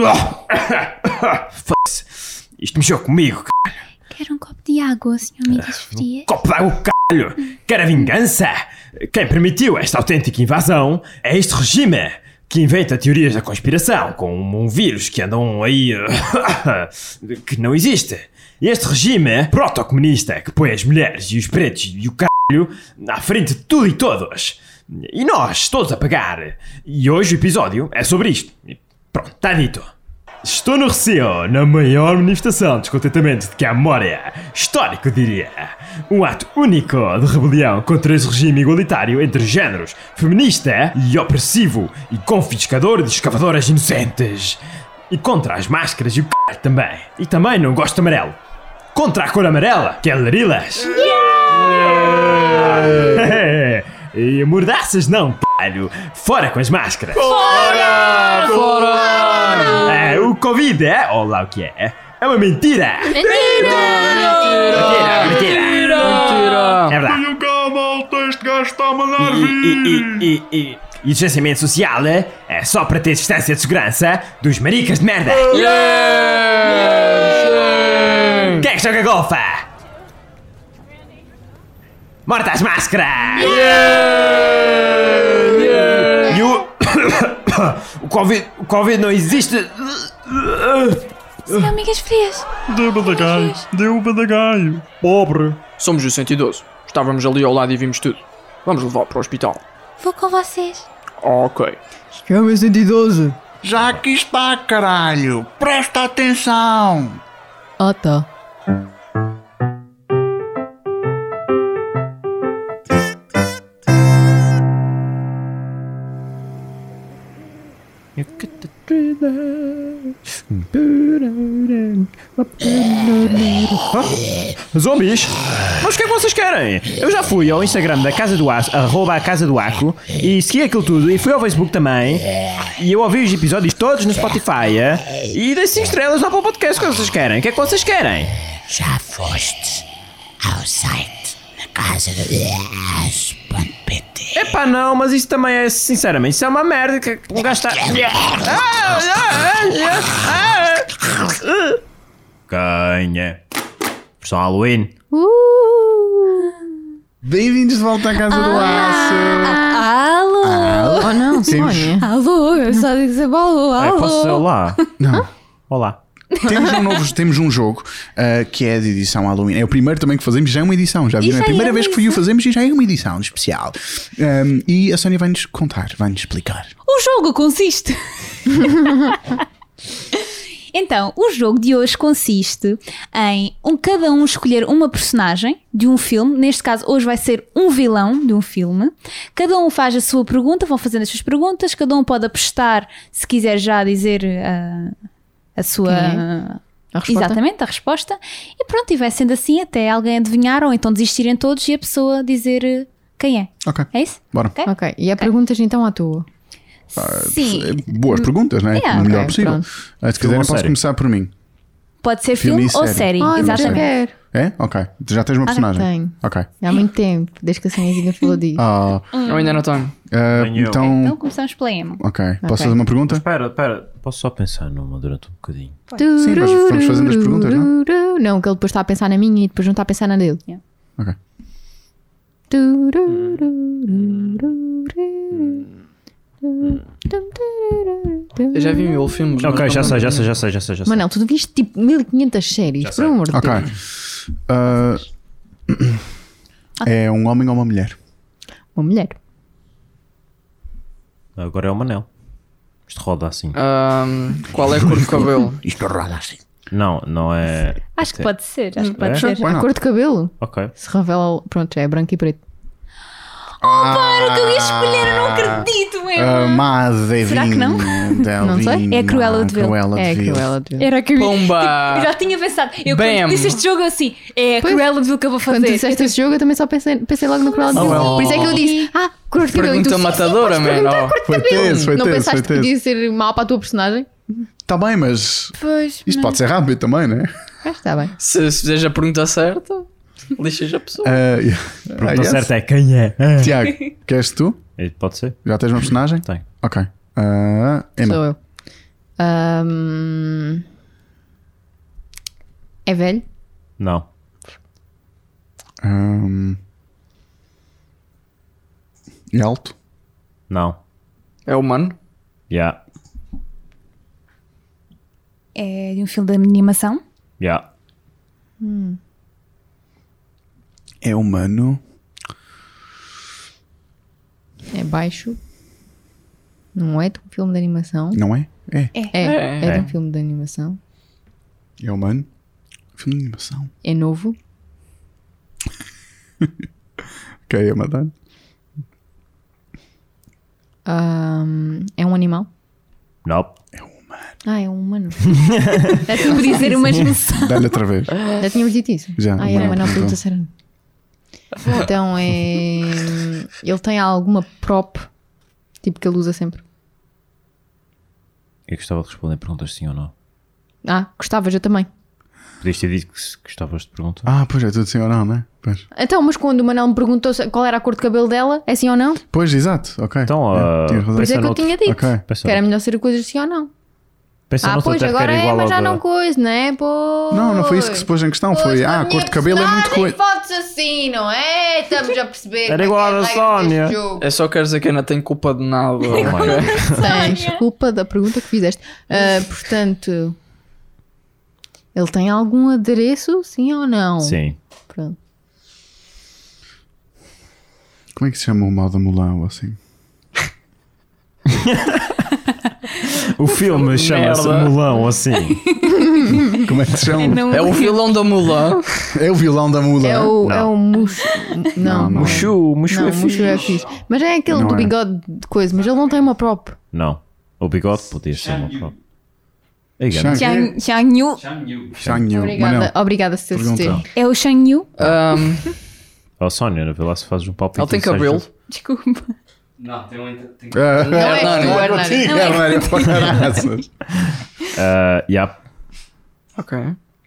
S4: F***se. Isto mexeu comigo, caralho.
S5: Quero um copo de água, Sr. Migas frias.
S4: Copo de água, caralho! Quer a vingança? Quem permitiu esta autêntica invasão é este regime que inventa teorias da conspiração com um vírus que andam aí... que não existe. Este regime proto-comunista que põe as mulheres e os pretos e o caralho à frente de tudo e todos. E nós, todos a pagar. E hoje o episódio é sobre isto. Pronto, está dito. Estou no Recio, na maior manifestação de descontentamento de que há memória. Histórico, diria. Um ato único de rebelião contra esse regime igualitário entre géneros, feminista e opressivo, e confiscador de escavadoras inocentes. E contra as máscaras e o c... também. E também não gosto de amarelo. Contra a cor amarela, que é larilas. E mordaças não, p***. Fora com as máscaras.
S3: Fora! Fora!
S4: O Covid é, olha lá o que é uma mentira. Mentira! É verdade.
S1: Venham cá, malta, este gajo está a mandar vir.
S4: E distanciamento social é só para ter distância de segurança dos maricas de merda. Quem é que joga golfa? Morta as máscaras! E o Covid não existe.
S5: São amigas frias.
S1: Deu badagaio.
S3: Pobre. Somos o 112. Estávamos ali ao lado e vimos tudo. Vamos levar para o hospital.
S5: Vou com vocês.
S3: Ok.
S2: Chama 112.
S1: Já aqui está, caralho. Presta atenção.
S2: Ah, tá.
S4: Zombies? Mas o que é que vocês querem? Eu já fui ao Instagram da Casa do Aco, @CasaDoAco, e segui aquilo tudo, e fui ao Facebook também, e eu ouvi os episódios todos no Spotify, e dei 5 estrelas lá para o podcast. O que vocês querem? O que é que vocês querem?
S6: Já foste ao site na casa do As.pt.
S4: Epá, não, mas isso também é, sinceramente, isso é uma merda que um gajo está... Ganha. Versão Halloween.
S1: Bem-vindos de volta à Casa do Aço.
S5: Alô?
S2: Oh não, Sónia.
S5: Alô, eu só dizer alô, alô.
S4: Posso ser olá?
S1: Não.
S4: Olá.
S1: Temos um jogo que é de edição Halloween. É o primeiro também que fazemos, já é uma edição. Já viram? É a primeira vez que o fazemos e já é uma edição especial. E a Sónia vai-nos contar, vai-nos explicar.
S5: O jogo consiste... Então, o jogo de hoje consiste em cada um escolher uma personagem de um filme. Neste caso, hoje vai ser um vilão de um filme. Cada um faz a sua pergunta, vão fazendo as suas perguntas. Cada um pode apostar, se quiser já dizer a sua...
S2: A resposta?
S5: Exatamente, a resposta. E pronto, e vai sendo assim até alguém adivinhar ou então desistirem todos e a pessoa dizer quem é.
S1: Ok.
S5: É isso?
S1: Bora.
S5: Ok.
S2: Ok, e a perguntas então à tua?
S5: Sim.
S1: Boas perguntas, não é?
S5: Yeah.
S1: O melhor
S2: Ok,
S1: possível. Se quiserem, posso começar por mim.
S5: Pode ser
S1: Filme
S5: filme,
S1: e
S5: ou
S1: série.
S5: série.
S2: Ai, mas eu
S5: Exatamente.
S2: quero.
S1: É? Ok. Já tens uma personagem?
S2: Tenho.
S1: Ok.
S2: Há muito tempo, desde que a Soniazinha falou disso.
S3: Eu ainda não tenho.
S1: Então.
S5: Então começamos pela Emma.
S1: Ok. Posso fazer uma pergunta?
S4: Espera, posso só pensar numa durante um bocadinho?
S1: Sim, mas vamos fazendo as perguntas, não?
S2: Não, que ele depois está a pensar na minha e depois não está a pensar na dele.
S5: Yeah.
S1: Ok.
S3: Eu já vi mil filmes.
S4: Ok,
S3: mas
S4: já
S3: não-
S4: sei.
S2: Manel, tu viste tipo 1500 séries, por amor de
S1: Ok.
S2: Deus.
S1: É um homem ou uma mulher?
S2: Uma mulher.
S4: Agora é o Manel. Isto roda assim.
S3: Qual é a cor de cabelo?
S6: Isto roda assim.
S4: Não é...
S5: Acho que pode ser, acho que pode
S4: É?
S5: ser.
S1: Why
S2: A
S1: not?
S2: cor de cabelo
S4: Ok.
S2: se revela. Pronto, é branco e preto.
S5: Claro que eu ia escolher, eu não acredito, Emma.
S1: Mas
S5: Será que não?
S2: Não sei.
S5: É a Cruella de Vil.
S2: É Cruella de Vil.
S5: Era que eu
S3: Pumba!
S5: Eu já tinha pensado. Eu
S3: Bam!
S5: quando disse este jogo assim, é a
S2: Pois.
S5: Cruella de Vil que eu vou fazer.
S2: Quando tu disseste esse jogo, eu também só pensei logo no Cruella de Vil.
S3: well.
S2: Por isso é que eu disse, cor de cabelo. E tu,
S3: Pergunta matadora, mano.
S1: Foi tenso, foi
S2: não
S1: tenso,
S2: pensaste
S1: foi
S2: que
S1: tenso.
S2: podia ser mal para a tua personagem?
S1: Está bem, mas
S5: Pois.
S1: isto pode ser rápido também, não é?
S2: Mas está bem.
S3: Se fizeres a pergunta certa, lixas a pessoa.
S4: A pergunta certa é quem é.
S1: Tiago, queres tu?
S4: Pode ser?
S1: Já tens uma personagem?
S4: Tem.
S1: Ok. Emma.
S2: Sou eu. É velho?
S4: Não.
S1: É alto?
S4: Não.
S3: É humano?
S4: Yeah.
S5: É de um filme de animação?
S4: Yeah.
S1: É humano?
S2: É baixo? Não é de um filme de animação?
S1: Não é?
S2: É de um filme de animação.
S1: É humano? Filme de animação.
S2: É novo.
S1: Ok, é Madonna.
S2: É um animal?
S4: Não.
S1: É humano.
S2: É um humano.
S5: Eu podia dizer uma junção.
S1: Dá-lhe outra vez.
S2: Já tínhamos dito isso?
S1: Já,
S2: era, mas não
S1: então.
S2: pergunta se era. Então é. Ele tem alguma prop tipo que ele usa sempre?
S4: Eu gostava de responder perguntas sim ou não.
S2: Gostavas, eu também.
S4: Podias ter dito que gostavas de perguntar.
S1: Pois é, tudo sim ou não, né? Pois,
S2: Então, mas quando o Manel me perguntou qual era a cor de cabelo dela, é sim ou não?
S1: pois exato, ok.
S4: Então,
S1: tinha razão.
S2: Por isso é que eu
S4: noutro.
S2: tinha dito.
S1: Ok.
S4: Pensa
S2: Que era melhor ser coisas sim ou não.
S4: Pensa noutro
S2: Pois
S4: até que
S2: agora
S4: era igual
S2: mas
S4: ao
S2: já
S4: da-
S2: não coisa, não é? Pois.
S1: Não foi isso que se pôs em questão. Foi, a cor de cabelo é muito coisa.
S2: fotos assim, não é? Estamos a perceber.
S4: Era igual a da Sónia.
S3: É só quero dizer que eu não tenho culpa de nada.
S4: Oh, my God.
S2: Tens culpa da pergunta que fizeste. Portanto, ele tem algum adereço, sim ou não?
S4: Sim.
S2: Pronto.
S1: Como é que se chama o mal da Mulan ou assim?
S4: O filme chama-se
S3: Merda.
S4: Mulão, assim.
S1: Como é que se chama?
S3: É o vilão da Mulan.
S1: É o vilão da Mulan.
S2: É o Mushu. Não,
S1: Não.
S4: Mushu
S2: não,
S4: é
S2: Mushu é
S4: fixe.
S2: fixe. Mas é aquele
S1: Não
S2: do
S1: é.
S2: bigode de coisa, mas ele não tem uma prop.
S4: Não. O bigode podia ser uma prova. Ei,
S1: Shang-
S4: gana.
S5: Shang Yu.
S1: Shang Yu. Manel,
S2: Obrigada, se
S1: pergunta.
S2: assistir.
S5: É o Shang Yu.
S4: Oh, Sónia, vê lá se fazes um palpite.
S3: Ele tem
S4: e sais
S3: cabelo.
S4: do-
S5: Desculpa.
S7: Não, tem um. Tem...
S2: Não é
S3: Hernani.
S2: tu, Hernani.
S1: Sim, Hernani, para caraças.
S4: Yeah.
S3: Ok.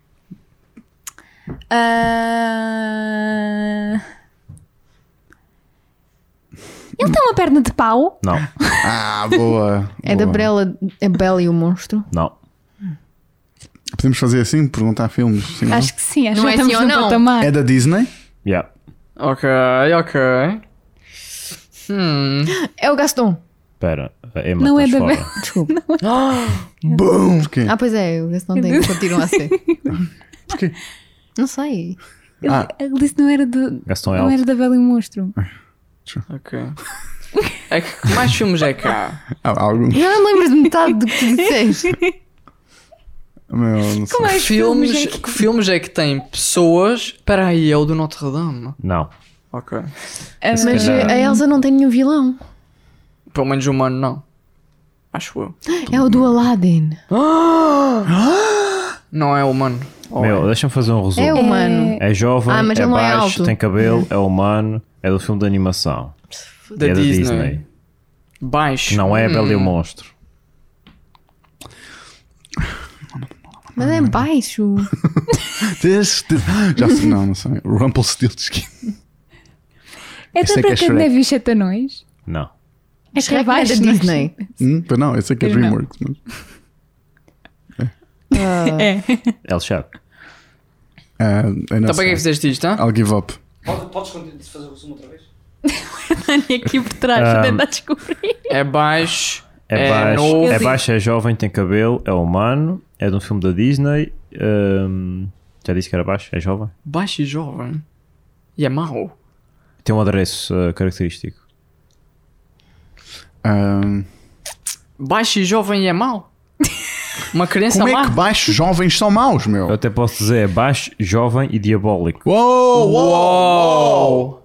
S5: Ele tem uma perna de pau.
S4: Não.
S1: Boa.
S2: É da
S1: boa.
S2: Bela e o Monstro.
S4: Não.
S1: Podemos fazer assim, perguntar filmes. Sim, não?
S5: Acho que sim, acho
S2: Não
S5: que
S2: é
S5: estamos
S2: sim ou
S5: no
S2: não?
S5: patamar.
S1: É da Disney?
S4: Yeah.
S3: Ok.
S2: É o Gaston.
S4: Espera. Emma,
S5: Não é
S4: estás
S5: da
S4: fora.
S2: Desculpa.
S1: Bum! Porquê?
S2: Pois é, o Gaston tem, continua a ser.
S1: Porquê?
S2: Não sei.
S5: Ele disse que não era, do,
S4: Gaston é
S5: não
S4: alto.
S5: era da Bela e o Monstro.
S3: Ok. É que mais filmes é cá?
S1: Algum?
S2: Eu não me lembro de metade do que tu disseste.
S1: Meu, não sei.
S5: Como é que
S3: Filmes, que filmes é que têm pessoas... Espera aí, é o do Notre Dame.
S4: Não.
S3: Ok.
S2: Mas
S4: calhar-
S2: a Elsa não tem nenhum vilão.
S3: Pelo menos humano não. Acho eu.
S2: É o do Aladdin.
S3: Não é humano.
S4: Meu, deixa-me fazer um resumo.
S2: É humano.
S4: É jovem,
S2: mas
S4: é
S2: ele não é
S4: baixo,
S2: alto.
S4: tem cabelo, é humano, é do filme de animação.
S3: Da
S4: é da
S3: Disney.
S4: Disney.
S3: Baixo.
S4: Não é a Bela e o Monstro.
S2: Mas é baixo.
S1: Já sei, não sei. Rumpelstiltskin.
S5: É
S1: Esse
S5: da
S1: é que é
S5: Branca de
S1: Shrek.
S5: Neve e os Sete Anões.
S4: Não.
S5: É que é
S2: Shrek
S5: baixo,
S2: é da
S5: não é?
S2: Disney.
S1: Pois não, esse aqui é
S5: Pois não.
S1: DreamWorks. Mas...
S5: É.
S4: El Chapo.
S1: Eu não
S3: Então para que é
S1: sei.
S3: que fizeste isto, hein?
S1: I'll give up.
S7: Podes fazer o resumo outra vez?
S5: Aqui por trás, para tentar descobrir.
S3: É baixo.
S4: É,
S3: É
S4: baixo,
S3: novo.
S4: é baixo, é jovem, tem cabelo, é humano, é de um filme da Disney. Já disse que era baixo, é jovem.
S3: Baixo e jovem. E é mau.
S4: Tem um adereço característico.
S3: Baixo e jovem e é mau. Uma criança
S1: Como é
S3: má.
S1: que baixos jovens são maus, meu?
S4: Eu até posso dizer é baixo, jovem e diabólico.
S1: Uou, uou.
S3: Uou!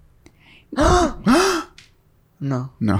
S3: Não.
S1: Não.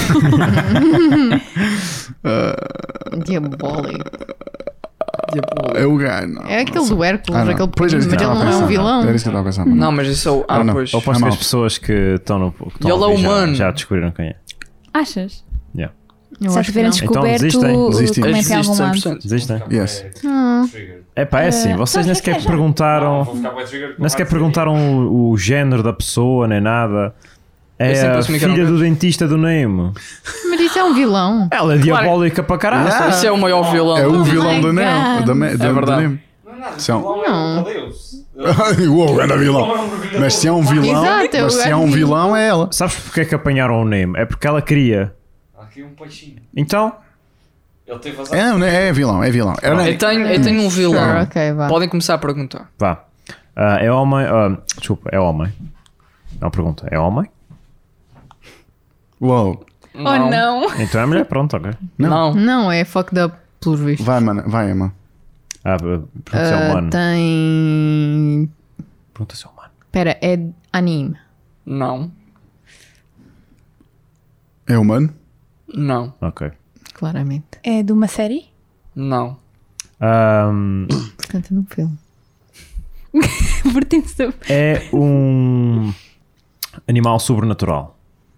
S2: Diabólico.
S1: É o gajo. não.
S2: É aquele do Hércules,
S1: não.
S2: aquele
S1: Pois, era
S2: pequenino,
S1: isso
S2: mas
S1: que
S2: ele
S1: eu
S2: não é um
S1: estava a pensar.
S2: vilão.
S1: Era isso que eu estava a pensar.
S3: Não, mas isso é o...
S1: não.
S3: pois.
S4: Ou posso
S1: É
S4: ver as
S1: mau.
S4: pessoas que estão no. Que estão
S3: E ele
S4: a
S3: é
S4: ouvir
S3: humano.
S4: Já descobriram quem é.
S5: Achas?
S4: Yeah.
S2: Eu
S5: Se já
S2: acho que
S5: tiverem
S2: não.
S5: descoberto,
S4: desistem.
S1: Desistem.
S5: comentem em algum lado.
S3: Existe 100%.
S4: Desistem?
S1: Yes.
S4: É pá, é assim, vocês nem sequer perguntaram.
S7: Vou ficar bem trigger.
S4: Nem sequer perguntaram o género da pessoa, nem nada.
S3: Eu
S4: É
S3: sempre
S4: a
S3: assumi que era
S4: filha
S3: um
S4: do dentista do Nemo.
S2: Mas isso é um vilão.
S4: Ela é diabólica para caralho.
S1: Yeah.
S3: Isso é o maior vilão.
S1: É o vilão
S5: my
S1: da Nemo.
S5: God.
S1: Da
S3: É verdade.
S1: Nemo.
S7: Não é nada.
S1: São-
S7: Não. É Deus.
S1: Uou, grande vilão. Mas se é um vilão,
S2: Exato, é o
S1: mas se é
S2: gajo
S1: um
S2: vilão.
S1: vilão, é ela.
S4: Sabes porque é que apanharam o Nemo? É porque ela queria.
S7: Há aqui um peixinho.
S4: Então,
S7: Ele teve azar.
S1: É vilão, é vilão.
S3: Eu tenho um vilão.
S2: Sure, ok, vá.
S3: Podem começar a perguntar.
S4: vá. É homem. Desculpa, é homem. Não pergunta. É homem?
S1: Uou.
S5: Ou não?
S4: Então é mulher, pronto, ok.
S3: Não.
S2: Não, é fucked up, pelos vistos.
S1: Vai, mano. Vai, Emma.
S4: Pergunta se é humano.
S2: Tem.
S4: Pergunta se é humano.
S2: Espera, é anime.
S3: Não.
S1: É humano?
S3: Não.
S4: Ok.
S2: Claramente.
S5: É de uma série?
S3: Não.
S2: Portanto, é num filme.
S5: Pertence a...
S4: É um animal sobrenatural.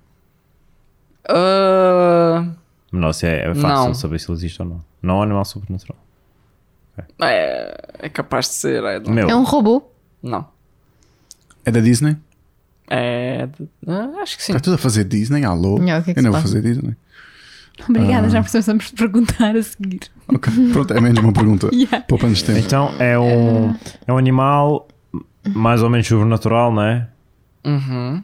S4: Não, se é fácil
S3: Não.
S4: saber se ele existe ou não. Não é um animal sobrenatural.
S3: É capaz de ser.
S4: Meu,
S2: É um robô.
S3: Não.
S1: É da Disney?
S3: Acho que sim.
S1: Está tudo a fazer Disney? Alô?
S2: Não, o que é que
S1: Eu
S2: se
S1: não vou
S2: passa?
S1: fazer Disney.
S5: Obrigada, já precisamos perguntar a seguir.
S1: Ok, pronto, é menos uma pergunta.
S5: Yeah.
S1: Poupa-nos tempo.
S4: então é um animal mais ou menos sobrenatural, não é?
S3: Uhum.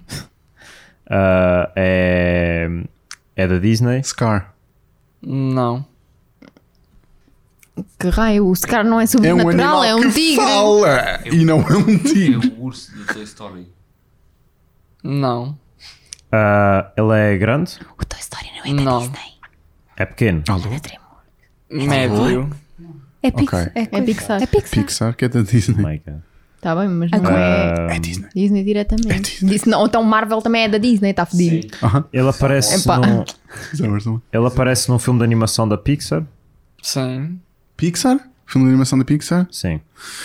S4: É da Disney.
S1: Scar.
S3: Não.
S2: Que raio, o Scar não é
S1: É um
S2: sobrenatural,
S1: animal
S2: é um
S1: que
S2: tigre.
S1: fala e não é um
S7: É
S1: tigre.
S7: o urso do Toy Story.
S3: Não.
S4: Ele é grande?
S5: O Toy Story não é da
S3: Não.
S5: Disney.
S4: É pequeno?
S1: Alô?
S3: Médio.
S5: É Pixar.
S1: Ok.
S5: É
S2: Pixar.
S5: É Pixar.
S1: Pixar, que é da Disney.
S4: Oh my God.
S2: Tá bem, mas não é
S1: É Disney.
S2: Disney diretamente.
S1: É Disney.
S2: Disney. Ou então Marvel também é da Disney, está fedido.
S1: Aham.
S4: Ele aparece
S2: Epá.
S4: ele aparece num filme de animação da Pixar?
S3: Sim.
S1: Pixar? Filme de animação da Pixar?
S4: Sim.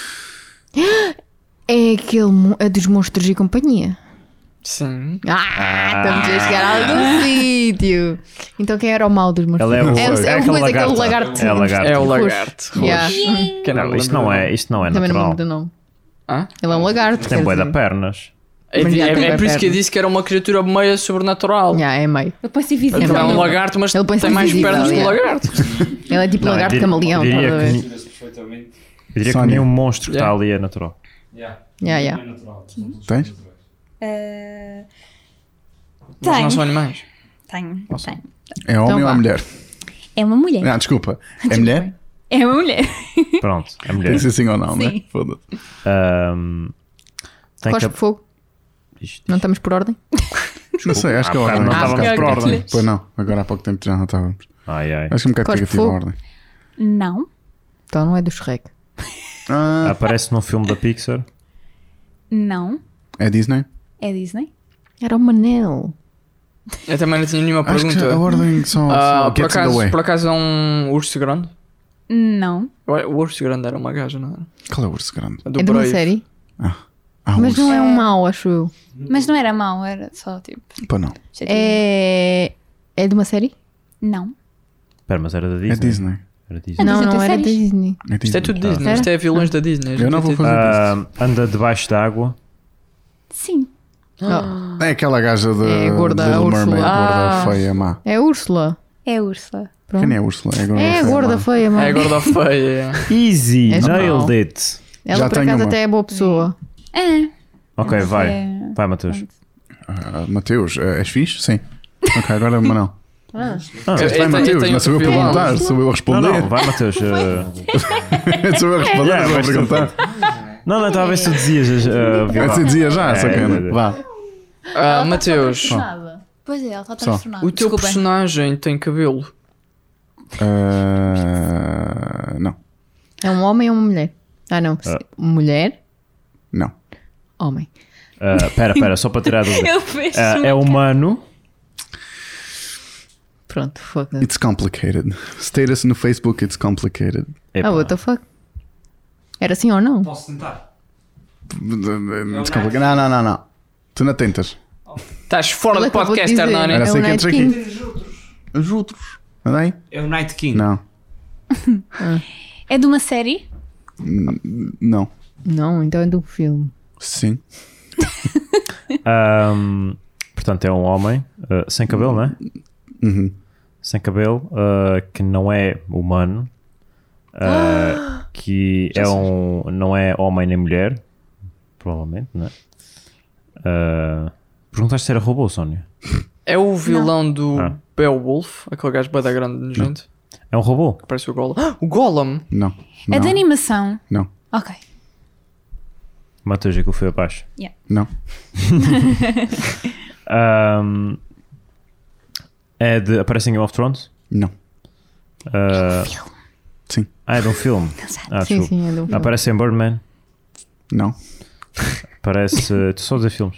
S2: É aquele é dos Monstros e Companhia.
S3: Sim.
S2: Estamos a chegar a algum sítio. Então quem era o mal dos Monstros?
S4: Ele é o-
S2: é
S4: é
S2: o
S4: aquele
S2: coisa, aquele
S4: lagarto.
S2: lagarto.
S4: É o lagarto.
S3: É o
S2: roxo.
S3: lagarto.
S2: Yeah.
S3: Que
S4: Não,
S3: me
S4: isto
S3: lembro
S4: não
S3: do
S4: é,
S3: nome.
S4: isto não é
S2: Também não me lembro
S4: natural.
S2: do nome.
S3: Hã?
S2: Ele é um lagarto.
S4: Tem
S2: quer
S4: bué de
S2: dizer.
S4: pernas.
S2: Mas já tem
S3: É por isso que eu
S2: pernas.
S3: disse que era uma criatura meio sobrenatural.
S2: Yeah, é meio.
S5: Ele põe-se
S3: É
S5: invisível.
S3: um lagarto, mas
S2: Ele põe-se
S3: tem mais
S2: invisível,
S3: pernas que o
S2: yeah.
S3: lagarto.
S2: Ele é tipo
S4: Não,
S2: lagarto
S4: eu
S2: camaleão.
S4: diria
S2: estás a ver?
S4: que-
S7: Tiras perfeitamente.
S4: Eu diria que
S1: Sónia.
S4: nenhum monstro que está
S3: Yeah.
S4: ali é natural.
S7: Yeah.
S2: Yeah, yeah.
S7: Não é natural.
S1: Tens?
S3: Mas não
S5: Tenho.
S3: são animais.
S5: Tenho.
S1: É homem
S2: Então
S1: ou
S2: vá.
S1: é mulher?
S5: É uma mulher.
S1: Ah, desculpa. É mulher?
S5: É uma mulher.
S4: Pronto, é
S1: Tem
S4: mulher.
S1: que ser sim ou não, né?
S5: Sim.
S1: Foda-se.
S4: Tem
S2: Cospe
S4: que...
S2: fogo. Não estamos por ordem?
S1: Não sei, acho que a
S4: bocado
S1: ordem
S4: não
S1: é um
S4: estávamos
S1: bocado
S4: por
S1: negativa.
S4: ordem.
S1: Pois não, agora há pouco tempo já não estávamos.
S4: Ai, ai.
S1: Acho que é um bocado
S2: Cospe
S1: negativa a
S2: fogo.
S1: ordem.
S5: Não.
S2: Então não é do Shrek.
S1: Ah,
S4: Aparece num filme da Pixar.
S5: Não.
S1: é Disney?
S5: É Disney.
S2: Era o Manel.
S3: Eu também não tinha nenhuma
S1: Acho que a
S3: pergunta.
S1: ordem só
S3: Por
S1: gets in the way.
S3: acaso é um urso grande?
S5: Não.
S3: O urso grande era uma gaja, não era?
S1: Qual é o urso grande?
S3: Do
S2: É de uma
S3: Brave.
S2: série.
S1: Ah,
S2: Mas
S1: urso.
S2: não é um mau, acho eu.
S5: Mas não era mau, era só tipo.
S1: Pá, não.
S2: É de uma série?
S5: Não.
S4: Espera, mas era da Disney?
S1: É Disney.
S4: Era Disney.
S2: Não,
S5: Disney
S2: não
S5: tem
S2: era da
S5: séries?
S2: Disney.
S1: É Disney.
S3: Isto é tudo Disney.
S2: Era?
S3: Isto é vilões da Disney.
S1: Eu não vou fazer
S4: Anda debaixo d'água.
S5: Sim.
S2: Oh,
S1: É aquela gaja de
S2: É gorda, a
S1: Little
S2: Úrsula.
S1: Mermaid,
S3: Ah.
S1: gorda, feia, má.
S2: é a Úrsula.
S5: É a Úrsula.
S2: Pronto.
S1: Quem é a Úrsula? É a gorda,
S2: É a
S1: feia,
S2: gorda
S1: má.
S2: feia, mano.
S3: É gorda feia.
S4: Easy,
S2: És
S4: nailed
S2: mau.
S4: it.
S2: Ela
S1: Já
S2: por
S1: tenho
S2: acaso
S1: uma.
S2: até é boa pessoa.
S5: É.
S4: Ok, vai.
S5: É-
S4: Vai, Matheus.
S1: Mateus, és fixe? Sim. Ok, agora Manel.
S4: Ah,
S1: Disseste bem,
S3: eu
S1: Mateus,
S3: tenho
S1: não sou eu a
S3: outro vilão.
S1: perguntar, sou eu a
S4: não,
S1: responder.
S4: não, vai, Matheus.
S1: Sou eu a responder,
S4: Yeah,
S1: não sou a
S4: vais tu.
S1: perguntar.
S4: Não, estava a ver se tu dizias.
S1: Você dizia já,
S4: É,
S1: sacana.
S4: é.
S1: Vá.
S3: Mateus,
S5: Pois é, ela está
S1: Só.
S5: transtornada.
S3: o teu
S5: Desculpem.
S3: personagem tem cabelo?
S1: Não.
S2: É um homem ou uma mulher? Ah, não. Mulher,
S1: Não.
S2: homem.
S4: Espera, só para tirar a dúvida.
S5: Ele fez
S4: É humano.
S2: Pronto, fuck.
S1: It's complicated. Status no Facebook, it's complicated.
S4: Epá.
S2: Ah, what the fuck? Era assim ou não?
S7: Posso tentar?
S1: It's complicated. Não. Tu não tentas.
S3: Estás fora
S2: Qual é
S3: do
S2: que eu vou
S3: podcast,
S2: dizer?
S3: Hernani.
S1: Era
S2: É
S1: assim
S2: o
S1: que
S2: Night
S1: entra aqui.
S2: King.
S1: Os outros. Anda aí?
S7: É o Night King.
S1: Não.
S5: É de uma série?
S1: Não.
S2: Não, então é do filme.
S1: Sim.
S4: Portanto, é um homem sem cabelo, não é?
S1: Uhum.
S4: Sem cabelo, que não é humano, que é não é homem nem mulher, provavelmente, não é? Perguntaste se era robô, Sónia?
S3: É o vilão do
S4: Ah.
S3: Beowulf, aquele gajo bada grande nojento,
S4: É um robô?
S3: que parece o Golem. O Golem!
S1: Não.
S5: É de
S1: Não.
S5: animação?
S1: Não.
S5: Ok.
S4: Matheus, é que eu fui abaixo.
S1: Não.
S4: Aparece em Game of Thrones?
S1: Não. Sim.
S4: É de um filme?
S2: Sim,
S4: true.
S2: sim, é de um filme.
S4: Aparece em Birdman?
S1: Não.
S4: Aparece... Estou só a dizer filmes.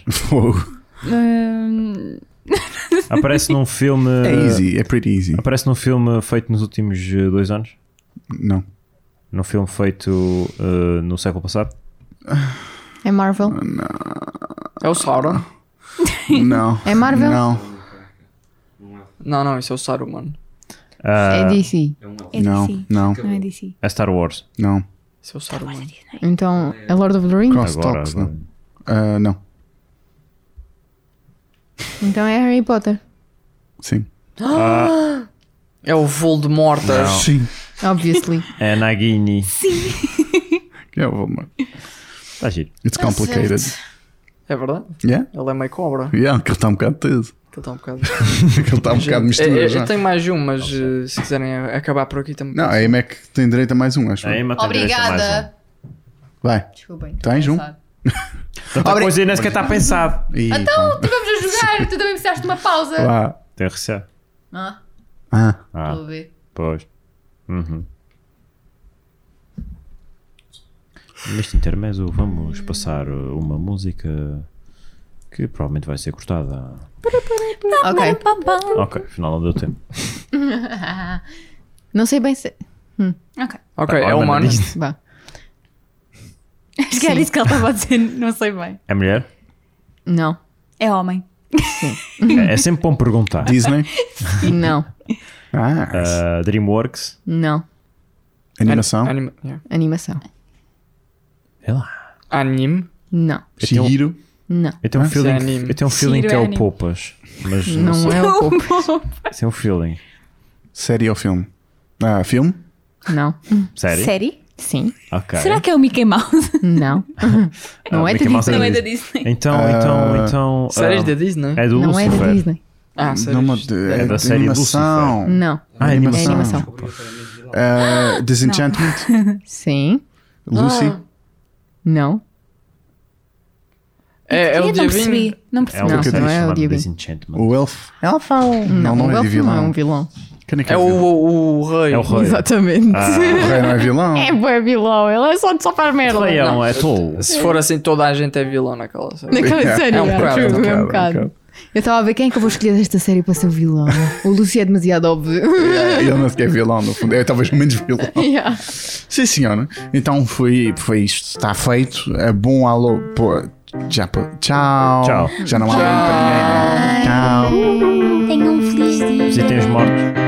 S5: Hum,
S4: Aparece num filme...
S1: É easy, é pretty easy.
S4: Aparece num filme feito nos últimos 2 anos?
S1: Não.
S4: Num filme feito no século passado?
S2: É Marvel?
S3: É o Sauron?
S1: Não.
S2: É Marvel?
S1: Não.
S3: Não, isso é o Saruman.
S2: É DC.
S5: é
S1: Não.
S5: DC.
S1: Não.
S5: Não é DC.
S4: É Star Wars.
S1: Não.
S3: Isso é o Saruman.
S2: Então, é Lord of the Rings?
S1: Crosstalks, não. Não.
S2: Então é Harry Potter.
S1: Sim.
S3: É o Voldemort.
S4: Não.
S1: Sim.
S2: Obviously.
S4: É Nagini.
S1: É o Voldemort.
S4: Está giro.
S1: It's complicated.
S3: É verdade?
S1: Yeah?
S3: Ele é meio cobra.
S1: Yeah, que ele está um bocado teso.
S3: Ele está um bocado.
S1: Que ele está um bocado misturado já.
S3: Eu tenho mais um, mas se quiserem acabar por aqui também.
S1: Não, a Emma é que tem direito a mais um, acho.
S4: A Emma tem direito a mais um.
S1: Vai.
S2: Desculpem.
S1: Tens um?
S4: Tanta coisa aí nem sequer está pensado.
S2: Então, estivemos a jogar, tu também precisaste de uma pausa.
S1: Lá.
S4: Tem receio.
S2: Estou a
S4: Ah,
S2: ver.
S4: pois. Uhum. Neste intermezzo vamos passar uma música que provavelmente vai ser cortada.
S2: Ok.
S4: Ok, afinal não deu tempo.
S2: Não sei bem se...
S5: Ok.
S3: Ok,
S4: Tá,
S3: é
S4: olha,
S3: humano.
S4: manda isto.
S2: Vá.
S5: Acho que era isso que ele estava a dizer. Não sei bem.
S4: É mulher?
S2: Não.
S5: É homem.
S4: É sempre bom perguntar.
S1: Disney?
S2: Não.
S4: DreamWorks?
S2: Não.
S1: Animação?
S3: Yeah.
S2: Animação.
S4: É lá.
S3: Anime.
S2: Não.
S1: Shihiro?
S2: Não.
S4: Eu tenho um
S3: Isso é
S4: feeling,
S3: anime.
S4: eu tenho um feeling
S5: Shihiro
S4: que é
S5: é
S4: o
S5: anime.
S4: Poupas. Mas
S2: Não
S4: sei.
S2: é o Popo.
S4: Tem um feeling.
S1: Série ou filme? Filme?
S2: Não.
S4: Sério?
S5: Série?
S2: Sim.
S4: Ok.
S5: Será que é o Mickey Mouse?
S2: Não. Não é da
S4: Mickey Mouse
S2: Disney.
S5: Não é da
S4: Disney.
S5: Disney.
S4: Então.
S3: Séries da Disney?
S4: É do
S2: Não é da
S4: Lucifer.
S2: Disney.
S3: Ah,
S1: Não,
S3: séries.
S1: é
S4: da
S1: de
S4: série
S1: animação.
S2: Não.
S4: Ah,
S2: É
S4: animação.
S2: animação.
S1: Disenchantment?
S2: Sim.
S1: Lucy?
S2: Não.
S3: É o
S5: não
S3: Diabinho.
S5: percebi. Não
S4: É
S5: percebi.
S4: um
S2: Não,
S4: bocadinho
S2: não é o
S4: chamado
S2: Diabinho.
S4: Disenchantment.
S1: O Elf?
S2: Não,
S1: não
S2: o
S1: é de
S2: Elfo
S1: vilão.
S2: não é um vilão.
S1: Quem é que
S3: É
S1: vilão?
S3: o rei.
S4: É o rei.
S2: Exatamente.
S1: O rei não é vilão?
S2: É bué vilão. Ele é só faz merda.
S4: Leão é tolo.
S3: Se for assim, toda a gente é vilão naquela série.
S2: Naquela série.
S3: É um bocado,
S2: true,
S3: é um
S2: é um bocado. Eu estava a ver quem é que eu vou escolher desta série para ser o vilão. O Lucy é demasiado óbvio.
S1: Ele não sequer é vilão, no fundo. É talvez menos vilão.
S2: Yeah.
S1: Sim, senhora. Então foi isto. Está feito. É bom alô. Pô, tchau.
S4: Tchau.
S1: Já não há para ninguém. Tchau.
S5: Tenham um feliz dia.
S4: Visitem os mortos.